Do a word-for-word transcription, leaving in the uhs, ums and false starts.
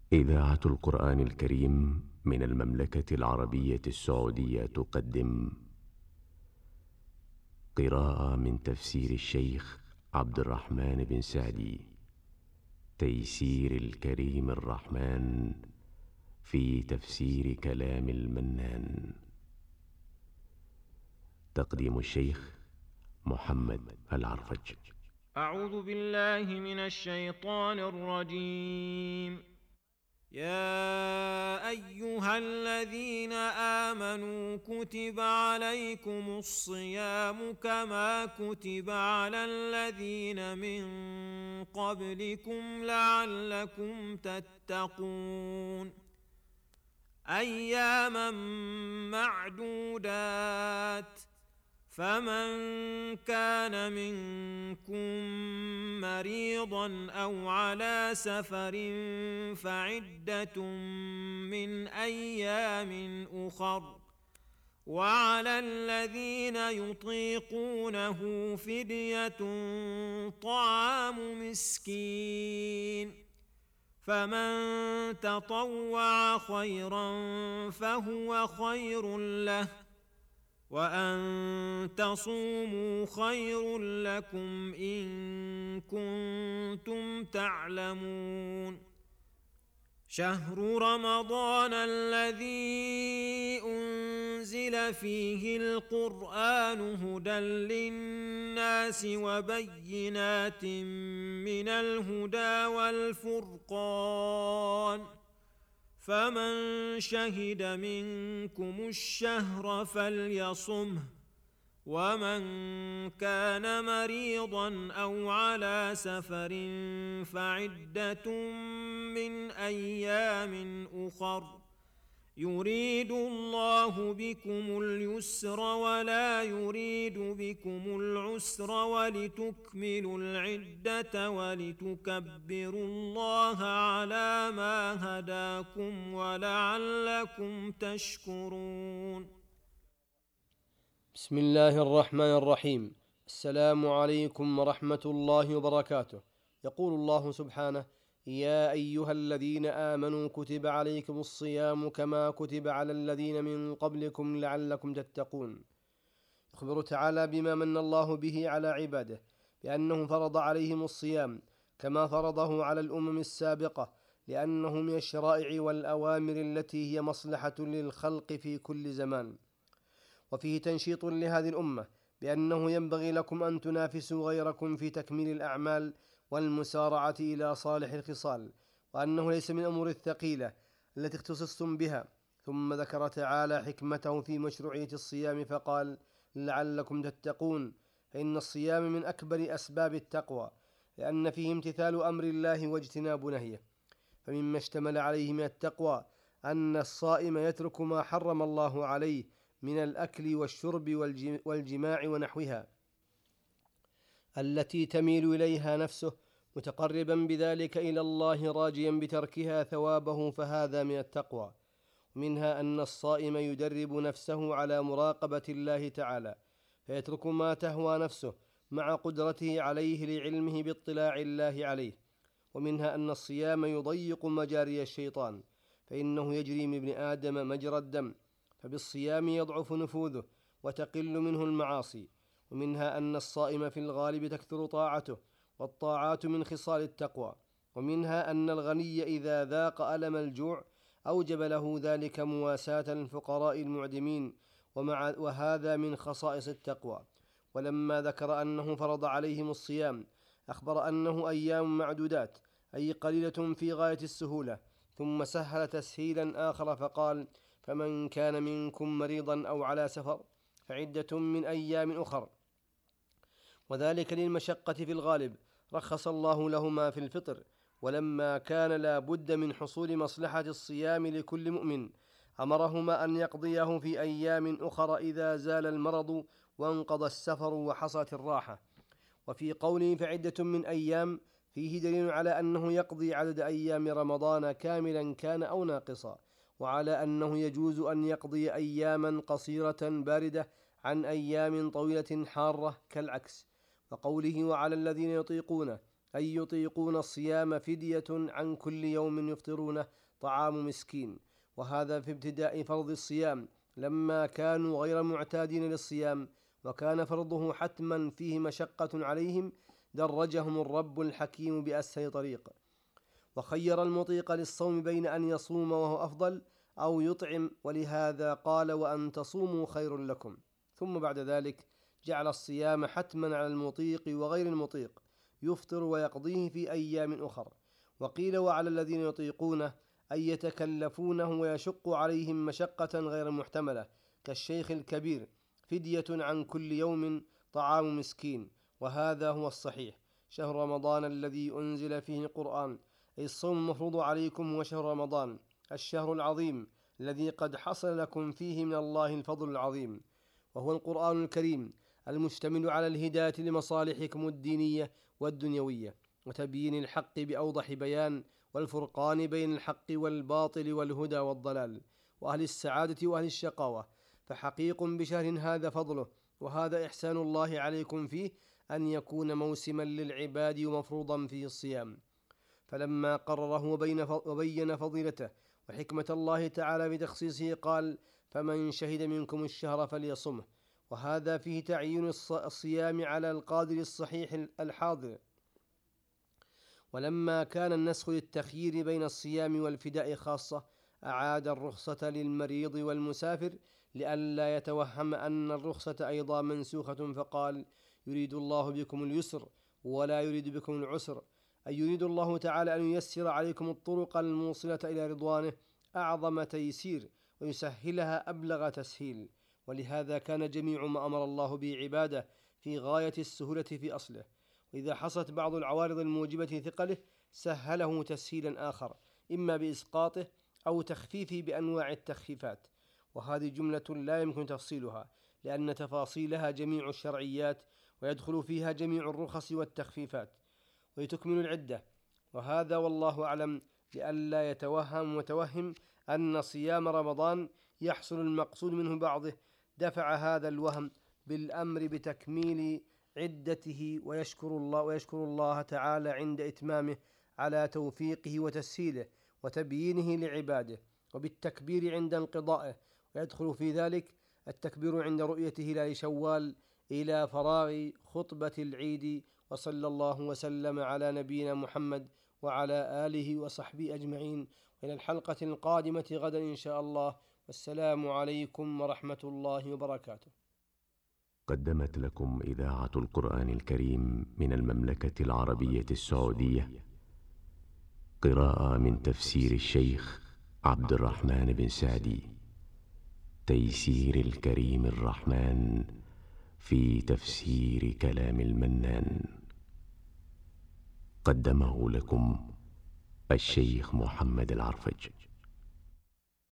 إذاعة القرآن الكريم من المملكة العربية السعودية تقدم قراءة من تفسير الشيخ عبد الرحمن بن سعدي، تيسير الكريم الرحمن في تفسير كلام المنان. تقديم الشيخ محمد العرفج. أعوذ بالله من الشيطان الرجيم. يا أيها الذين آمنوا كتب عليكم الصيام كما كتب على الذين من قبلكم لعلكم تتقون، أياما معدودات، فمن كان منكم مريضا أو على سفر فعدة من أيام أخر، وعلى الذين يطيقونه فدية طعام مسكين، فمن تطوع خيرا فهو خير له، وأن تصوموا خير لكم إن كنتم تعلمون. شهر رمضان الذي أنزل فيه القرآن هدى للناس وبينات من الهدى والفرقان، فمن شهد منكم الشهر فليصمه، ومن كان مريضا أو على سفر فعدة من أيام أخر، يريد الله بكم اليسر ولا يريد بكم العسر، ولتكملوا العدة ولتكبروا الله على ما هداكم ولعلكم تشكرون. بسم الله الرحمن الرحيم. السلام عليكم ورحمة الله وبركاته. يقول الله سبحانه: يا أيها الذين آمنوا كتب عليكم الصيام كما كتب على الذين من قبلكم لعلكم تتقون. يخبر تعالى بما من الله به على عباده بأنه فرض عليهم الصيام كما فرضه على الأمم السابقة، لأنه من الشرائع والأوامر التي هي مصلحة للخلق في كل زمان، وفيه تنشيط لهذه الأمة بأنه ينبغي لكم أن تنافسوا غيركم في تكميل الأعمال والمسارعة إلى صالح الخصال، وأنه ليس من الأمور الثقيلة التي اختصصتم بها. ثم ذكر تعالى حكمته في مشروعية الصيام فقال: لعلكم تتقون، فإن الصيام من أكبر أسباب التقوى، لأن فيه امتثال أمر الله واجتناب نهيه. فمما اشتمل عليه من التقوى أن الصائم يترك ما حرم الله عليه من الأكل والشرب والجماع ونحوها التي تميل إليها نفسه، متقربا بذلك إلى الله راجيا بتركها ثوابه، فهذا من التقوى. ومنها أن الصائم يدرب نفسه على مراقبة الله تعالى، فيترك ما تهوى نفسه مع قدرته عليه لعلمه باطلاع الله عليه. ومنها أن الصيام يضيق مجاري الشيطان، فإنه يجري من ابن آدم مجرى الدم، فبالصيام يضعف نفوذه وتقل منه المعاصي. ومنها أن الصائم في الغالب تكثر طاعته، والطاعات من خصال التقوى. ومنها أن الغني إذا ذاق ألم الجوع أوجب له ذلك مواساة الفقراء المعدمين، ومع وهذا من خصائص التقوى. ولما ذكر أنه فرض عليهم الصيام أخبر أنه أيام معدودات، أي قليلة في غاية السهولة، ثم سهل تسهيلا آخر فقال: فمن كان منكم مريضا أو على سفر فعدة من أيام أخر، وذلك للمشقة في الغالب رخص الله لهما في الفطر. ولما كان لا بد من حصول مصلحة الصيام لكل مؤمن أمرهما أن يقضيه في أيام أخرى إذا زال المرض وانقضى السفر وحصلت الراحة. وفي قوله فعدة من أيام فيه دليل على أنه يقضي عدد أيام رمضان كاملا كان أو ناقصا، وعلى أنه يجوز أن يقضي أياما قصيرة باردة عن أيام طويلة حارة كالعكس. وقوله وعلى الذين يطيقونه أي يطيقون الصيام فدية عن كل يوم يفطرونه طعام مسكين. وهذا في ابتداء فرض الصيام لما كانوا غير معتادين للصيام، وكان فرضه حتما فيه مشقة عليهم، درجهم الرب الحكيم بأسهل طريق، وخير المطيق للصوم بين أن يصوم وهو أفضل أو يطعم، ولهذا قال وأن تصوموا خير لكم. ثم بعد ذلك جعل الصيام حتما على المطيق وغير المطيق، يفطر ويقضيه في أيام أخر. وقيل وعلى الذين يطيقونه أن يتكلفونه ويشق عليهم مشقة غير محتملة كالشيخ الكبير فدية عن كل يوم طعام مسكين. وهذا هو الصحيح. شهر رمضان الذي أنزل فيه القرآن، أي الصوم المفروض عليكم هو شهر رمضان، الشهر العظيم الذي قد حصل لكم فيه من الله الفضل العظيم، وهو القرآن الكريم المشتمل على الهداية لمصالحكم الدينية والدنيوية، وتبيين الحق بأوضح بيان، والفرقان بين الحق والباطل والهدى والضلال، وأهل السعادة وأهل الشقاوة. فحقيق بشهر هذا فضله، وهذا إحسان الله عليكم فيه، أن يكون موسما للعباد ومفروضا فيه الصيام. فلما قرره وبين فضيلته وحكمة الله تعالى بتخصيصه قال فمن شهد منكم الشهر فليصمه، وهذا فيه تعيين الصيام على القادر الصحيح الحاضر. ولما كان النسخ للتخيير بين الصيام والفداء خاصة، أعاد الرخصة للمريض والمسافر لئلا يتوهم أن الرخصة أيضا منسوخة، فقال يريد الله بكم اليسر ولا يريد بكم العسر، أي يريد الله تعالى أن ييسر عليكم الطرق الموصلة إلى رضوانه أعظم تيسير، ويسهلها أبلغ تسهيل. ولهذا كان جميع ما أمر الله به عباده في غاية السهولة في أصله، وإذا حصلت بعض العوارض الموجبة ثقله سهله تسهيلا آخر، إما بإسقاطه أو تخفيفه بأنواع التخفيفات. وهذه جملة لا يمكن تفصيلها، لأن تفاصيلها جميع الشرعيات، ويدخل فيها جميع الرخص والتخفيفات، ويتكمل العدة. وهذا والله أعلم لئلا يتوهم متوهم أن صيام رمضان يحصل المقصود منه بعضه، دفع هذا الوهم بالأمر بتكميل عدته، ويشكر الله, ويشكر الله تعالى عند إتمامه على توفيقه وتسهيله وتبيينه لعباده، وبالتكبير عند انقضائه، ويدخل في ذلك التكبير عند رؤيته هلال شوال إلى فراغ خطبة العيد. وصلى الله وسلم على نبينا محمد وعلى آله وصحبه أجمعين، وإلى الحلقة القادمة غدا إن شاء الله، والسلام عليكم ورحمة الله وبركاته. قدمت لكم إذاعة القرآن الكريم من المملكة العربية السعودية قراءة من تفسير الشيخ عبد الرحمن بن سعدي، تيسير الكريم الرحمن في تفسير كلام المنان. قدمه لكم الشيخ محمد العرفج.